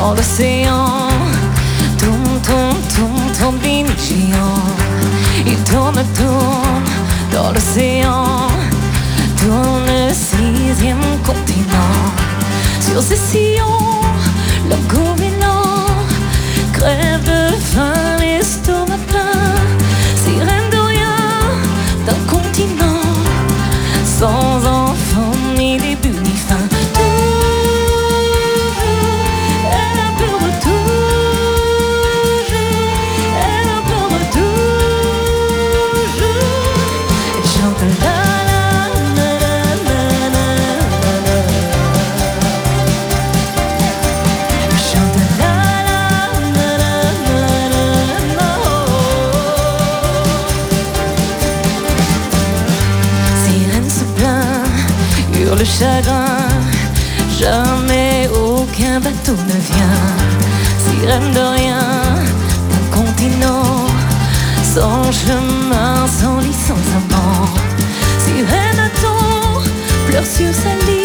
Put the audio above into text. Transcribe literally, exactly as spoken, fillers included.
dans l'océan. Tourne, tourne, tourne, tourne, ligne géant. Il tourne, tourne dans l'océan. Tourne le sixième continent. Sur ces sillons, le goéland crève de faim, l'estomac plein. Sirène de rien, d'un continent sans enfant, ni début, ni fin. Le chagrin, jamais aucun bateau ne vient. Sirène de rien, d'un continent, sans chemin, sans lit, sans amant. Sirène à temps, pleure sur sa lit.